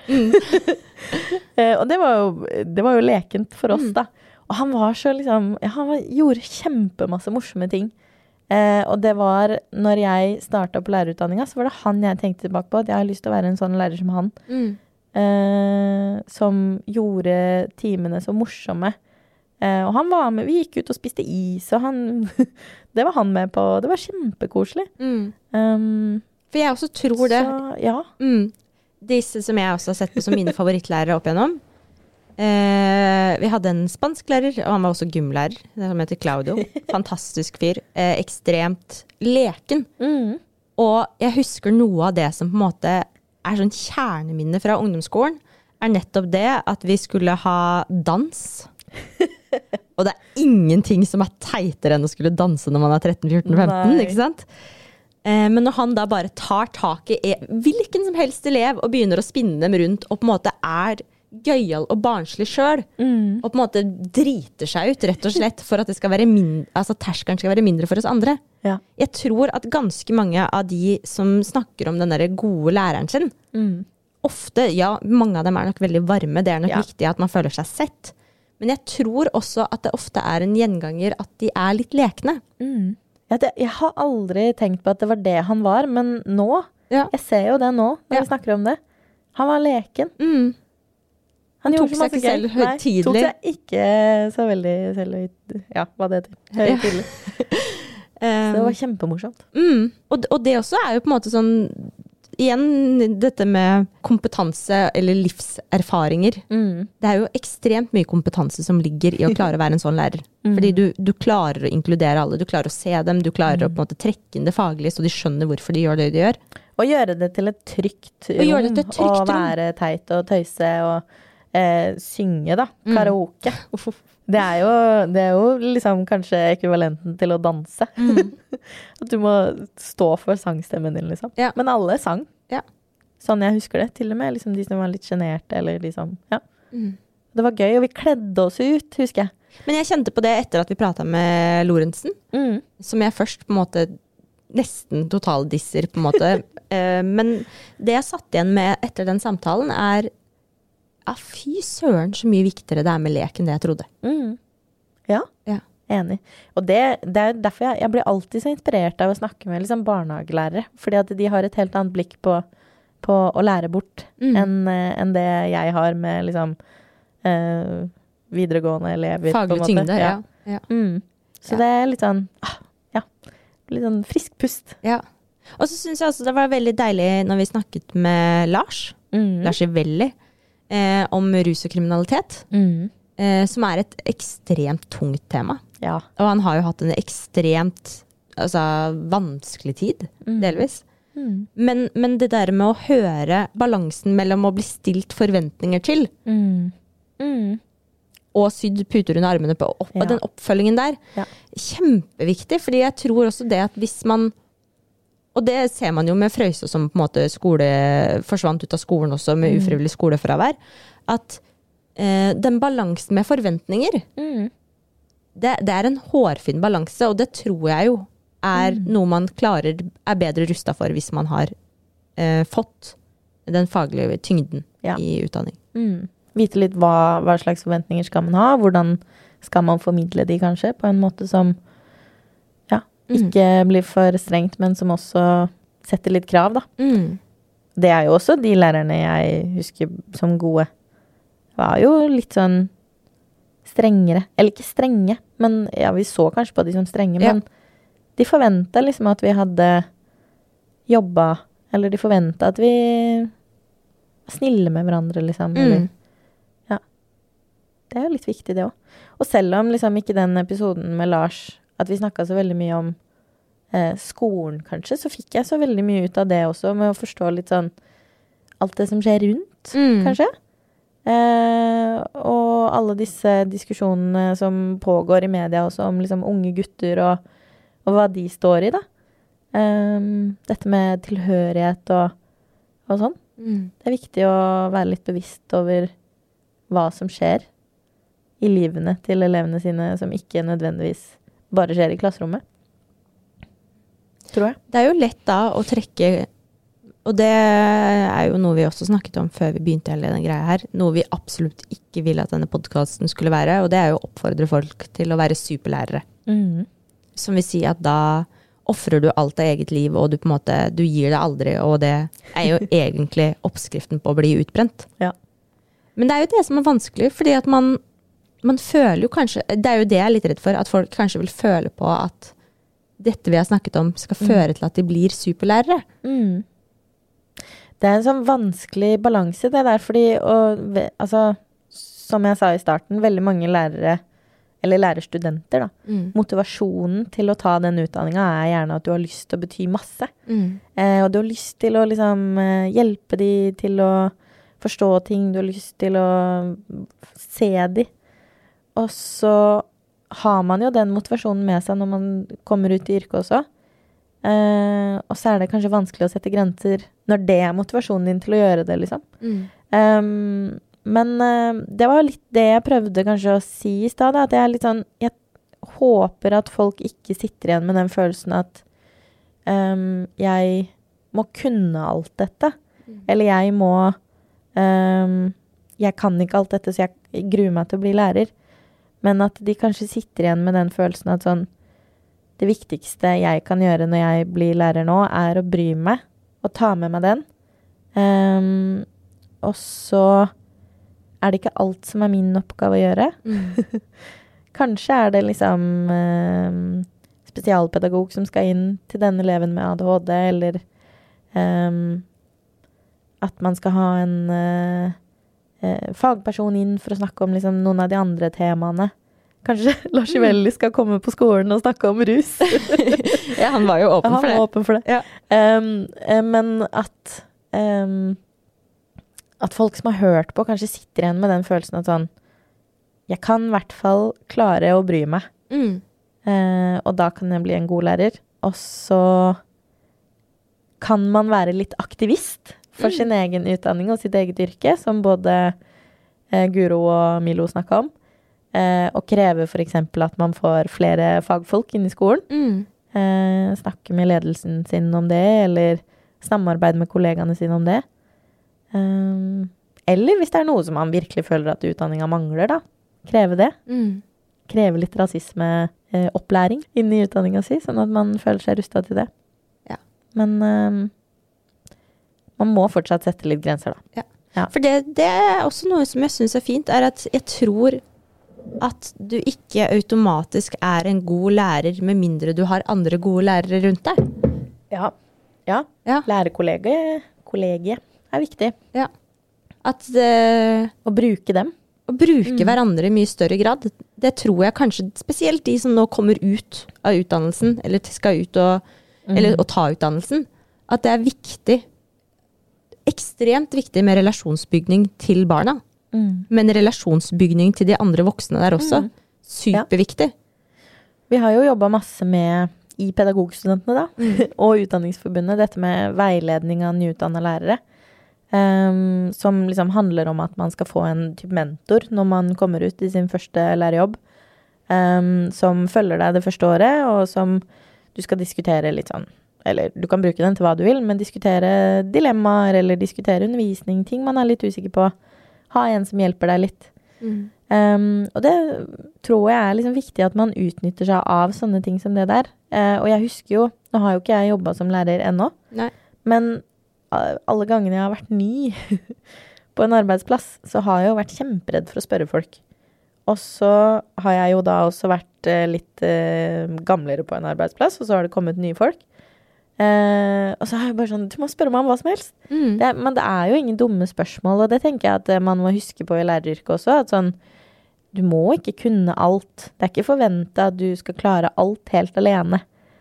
eh, og det var, jo, det var jo lekent for oss, Mm. da. Og han var så liksom, ja, han var, gjorde kjempemasse morsomme ting. Eh, og det var, når jeg startet på lærerutdanninga, så var det han jeg tenkte tilbake på, at jeg har lyst til å være en sånn lærer som han. Mm. Eh, som gjorde timene så morsomme. Eh, og han var med, vi gikk ut og spiste is, og han, det var han med på, det var kjempekoselig. Mm. Um, For jeg også tror det. Så, ja. Mm. Disse som jeg også har sett på som mine favorittlærere opp igjennom, Eh, vi hadde en spansklærer, og han var også gymlærer, det som heter Claudio. Fantastisk fyr. Eh, ekstremt leken. Mm. Og jeg husker noe av det som på en måte er sånn kjerneminne fra ungdomsskolen, er nettopp det at vi skulle ha dans. Og det er ingenting som er teitere enn å skulle danse når man er tretten, fjorten, femten, Nei. ikke sant? Eh, men når han da bare tar tak i e- hvilken som helst elev og begynner å spinne dem rundt og på en måte er gøyal og barnslig selv, Mm. og på en måte driter seg ut rett og slett for at det skal være min- altså terskelen skal være mindre for oss andre. Ja. Jeg tror at ganske mange av de som snakker om den der gode læreren sin, Mm. ofte, ja, mange av dem er nok veldig varme, det er nok Ja. viktig at man føler seg sett. Men jeg tror også at det ofte er en gjenganger at de er litt lekne. Mm. Ja, det, jeg har aldri tenkt på at det var det han var, men nå, Ja. jeg ser jo det nå, når Ja. vi snakker om det. Han var leken. Mm. Han, Han gjorde tok så seg masse ikke gøy. selv Nei, høytidelig. tok seg ikke så veldig selvhøyt, ja, hva det heter, høytidelig. Det var kjempemorsomt. Mm. Og, og det også er jo på en måte sånn, igjen dette med kompetanse eller livserfaringer. Mm. Det er jo ekstremt mye kompetanse som ligger i å klare å være en sånn lærer. Mm. Fordi du, du klarer å inkludere alle, du klarer å se dem, du klarer å på en måte trekke inn det faglige, så de skjønner hvorfor de gjør det de gjør. Og gjøre det til et trygt Og gjøre rom, det til et trygt og være teit og tøyse og eh, synge da, Mm. karaoke. Det er jo, det er jo liksom kanskje ekvivalenten til å danse. Mm. At du må stå for sangstemmen din, liksom. Ja. Men alle sang. Ja. Sånn jeg husker det. Til og med liksom de som var litt generte, eller de som, ja. Mm. Det var gøy, og vi kledde oss ut, husker jeg. Men jeg kjente på det etter at vi pratet med Lorentzen, Mm. som jeg først på en måte nesten totaldisser på en måte. Eh, Men det jeg satt igjen med etter den samtalen er, ja, fy søren så mye viktigere det er med lek enn det jeg trodde. Mm. Ja, Ja. enig. Og det, det er derfor jeg, jeg blir alltid så inspirert av å snakke med liksom barnehagelærere, fordi at de har et helt annet blikk på, på å lære bort Mm. enn eh, enn det jeg har med liksom eh, videregående elever. på en Faglig måte. tyngde, ja. Ja. Mm. Så Ja. det er litt sånn, ah, ja, litt sånn frisk pust. Ja. Og så synes jeg også det var veldig deilig når vi snakket med Lars, Mm. Lars Ivelli, eh, om rus og kriminalitet, Mm. eh, som er et ekstremt tungt tema. Ja. Og han har jo hatt en ekstremt altså, vanskelig tid, Mm. delvis. Mm. Men, men det der med å høre balansen mellom å bli stilt forventninger til, Mm. Mm. og sydd puter under armene på, opp, Ja. og den oppfølgingen der, Ja. kjempeviktig, fordi jeg tror også det at hvis man, og det ser man jo med Frøyse som på en måte skole, forsvant ut av skolen også med Mm. ufrivillig skolefravær, at eh, den balansen med forventninger, Mm. det, det er en hårfin balanse, og det tror jeg jo er Mm. noe man klarer, er bedre rustet for hvis man har eh, fått den faglige tyngden Ja. i utdanning. Mm. Vite litt hva, hva slags forventninger skal man ha, hvordan skal man formidle de kanskje, på en måte som ja, Mm. ikke blir for strengt, men som også setter litt krav da. Mm. Det er jo også de lærerne jeg husker som gode, var jo litt sånn strengere, eller ikke strenge, men ja, vi så kanskje på de som strenge, Ja. men de forventet liksom at vi hadde jobbet, eller de forventet at vi var snille med hverandre, liksom, eller Mm. det er jo litt viktig det også. Og selv om liksom ikke den episoden med Lars, at vi snakket så veldig mye om eh, skolen kanskje, så fikk jeg så veldig mye ut av det også, med å forstå litt sånn alt det som skjer rundt, Mm. kanskje. Eh, og alle disse diskusjonene som pågår i media også om liksom unge gutter og, og hva de står i da. Eh, dette med tilhørighet og, og sånn. Mm. Det er viktig å være litt bevisst over hva som skjer i livene til elevene sine, som ikke nødvendigvis bare skjer i klasserommet. Tror jeg. Det er jo lett da å trekke, og det er jo noe vi også snakket om før vi begynte hele den greia her, noe vi absolutt ikke ville at denne podcasten skulle være, og det er jo å oppfordre folk til å være superlærere. Mm. Som vil si at da offrer du alt av eget liv, og du på en måte, du gir det aldri, og det er jo egentlig oppskriften på å bli utbrent. Ja. Men det er jo det som er vanskelig, fordi at man, man føler jo kanskje, det er jo det jeg er litt redd for, at folk kanskje vil føle på at dette vi har snakket om skal føre til at de blir superlærere. Mm. Det er en sånn vanskelig balanse det der, fordi, og, ve- altså, som jeg sa i starten, veldig mange lærere, eller lærerstudenter da, Mm. motivasjonen til å ta den utdanningen er gjerne at du har lyst til å bety masse. Mm. Eh, og du har lyst til å liksom eh, hjelpe de til å forstå ting, du har lyst til å se de. Og så har man jo den motivasjonen med seg når man kommer ut i yrket også. Eh, og så er det kanskje vanskelig å sette grenser når det er motivasjonen din til å gjøre det, liksom. Mm. Um, men uh, det var litt det jeg prøvde kanskje å si i stedet, at jeg er litt sånn, jeg håper at folk ikke sitter igjen med den følelsen at um, jeg må kunne alt dette, mm. eller jeg må, um, jeg kan ikke alt dette, så jeg gruer meg til å bli lærer, men at de kanskje sitter igjen med den følelsen at sånn, det viktigste jeg kan gjøre når jeg blir lærer nå, er å bry meg, og ta med meg den. Um, og så er det ikke alt som er min oppgave å gjøre. Mm. Kanskje er det liksom um, spesialpedagog som skal inn til denne eleven med A D H D, eller um, at man skal ha en uh, uh, fagperson inn for å snakke om liksom, noen av de andre temaene. Kanskje Lars Ivelli skal komme på skolen og snakke om rus. Ja, han var jo åpen ja, for det. Han var åpen for det. Ja. Um, men at um, at folk som har hørt på kanskje sitter igjen med den følelsen at sånn, jeg kan i hvert fall klare å bry meg. Mm. Uh, og da kan jeg bli en god lærer. Og så kan man være litt aktivist for mm. sin egen utdanning og sitt eget yrke, som både uh, Guro og Milo snakket om. Uh, og kreve for eksempel at man får flere fagfolk inn i skolen. Mm. Uh, snakke med ledelsen sin om det, eller samarbeide med kollegaene sine om det. Um, eller hvis det er noe som man virkelig føler at utdanningen mangler, da. Kreve det. Mm. Kreve litt rasisme-opplæring uh, inn i utdanningen sin, sånn at man føler seg rustet til det. Ja. Men um, man må fortsatt sette litt grenser, da. Ja. Ja. For det, det er også noe som jeg synes er fint, er at jeg tror at du ikke automatisk er en god lærer med mindre du har andre gode lærere rundt deg. Ja, ja. ja. Lærerkollegiet kollegiet er viktig. Ja. At uh, å bruke dem. Å bruke mm. hverandre i mye større grad. Det tror jeg kanskje, spesielt de som nå kommer ut av utdannelsen, eller skal ut og, mm. eller å ta utdannelsen, at det er viktig, ekstremt viktig med relasjonsbygning til barna. Mm. Men relasjonsbygning til de andre voksne der også. Mm. Superviktig. Ja. Vi har jo jobbet masse med i pedagogstudentene da, mm. og Utdanningsforbundet, dette med veiledning av nyutdannede lærere, um, som liksom handler om at man skal få en type mentor når man kommer ut i sin første lærerjobb, um, som følger deg det første året, og som du skal diskutere litt sånn, eller du kan bruke den til hva du vil, men diskutere dilemmaer, eller diskutere undervisning, ting man er litt usikker på. Ha en som hjelper deg litt. Mm. Um, og det tror jeg er liksom viktig at man utnytter seg av sånne ting som det der. Uh, og jeg husker jo, nå har jo ikke jeg jobbet som lærer ennå, Nei. men uh, alle gangene jeg har vært ny på en arbeidsplass, så har jeg jo vært kjemperedd for å spørre folk. Og så har jeg jo da også vært uh, litt uh, gamlere på en arbeidsplass, og så har det kommet nye folk. Uh, og så har jeg bare sånn, du må spørre meg om hva som helst. Mm. Det, men det er jo ingen dumme spørsmål, og det tenker jeg at uh, man må huske på i læreryrket også, at sånn, du må ikke kunne alt. Det er ikke forventet at du skal klare alt helt alene.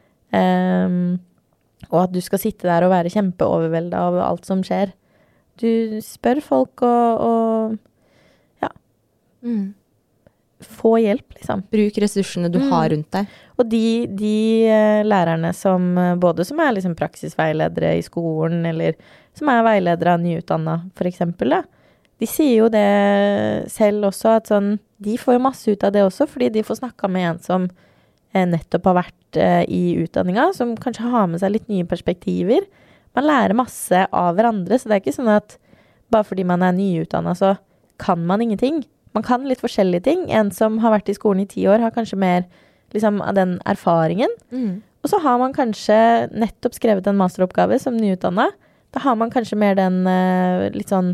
Um, og at du skal sitte der og være kjempeoverveldet av alt som skjer. Du spør folk og, og ja. Mm. Få hjelp, liksom. Bruk ressursene du mm. har rundt deg. Og de, de uh, lærerne som, uh, både som er liksom praksisveiledere i skolen, eller som er veiledere av nyutdannet, for eksempel, da. De sier jo det selv også, at sånn, de får jo masse ut av det også, fordi de får snakket med en som uh, nettopp har vært uh, i utdanningen, som kanskje har med seg litt nye perspektiver. Man lærer masse av hverandre, så det er ikke sånn at bare fordi man er nyutdannet, så kan man ingenting. Man kan litt forskjellige ting. En som har vært i skolen i ti år har kanskje mer liksom, av den erfaringen. Mm. Og så har man kanskje nettopp skrevet en masteroppgave som nyutdannet. Da har man kanskje mer den uh, litt sånn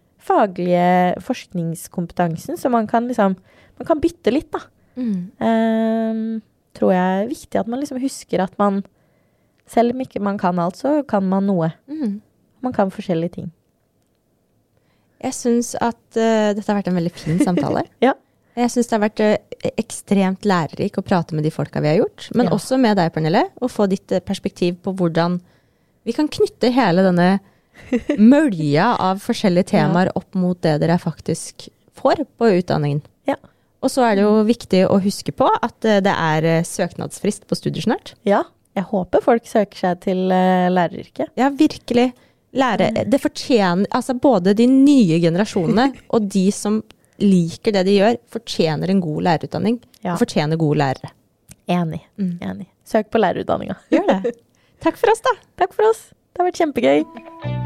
faglige forskningskompetansen, så man kan liksom, man kan bytte litt da. Mm. Uh, tror jeg er viktig at man liksom husker at man, selv om ikke man kan alt, så kan man noe. Mm. Man kan forskjellige ting. Jeg synes at uh, dette har vært en veldig fin samtale. Ja. Jeg synes det har vært uh, ekstremt lærerik å prate med de folka vi har gjort, men Ja. også med deg, Pernille, og få ditt uh, perspektiv på hvordan vi kan knytte hele denne mølja av forskjellige temaer opp mot det dere faktisk får på utdanningen. Ja. Og så er det jo viktig å huske på at uh, det er uh, søknadsfrist på studier snart. Ja, jeg håper folk søker seg til uh, læreryrket. Ja, virkelig. Lære, det fortjener, altså både de nye generasjonene og de som liker det de gjør, fortjener en god lærerutdanning. Ja. Og fortjener gode lærere. Enig, Mm. enig. Søk på lærerutdanninga. Gjør det. Takk for oss da. Takk for oss. Det har vært kjempegøy.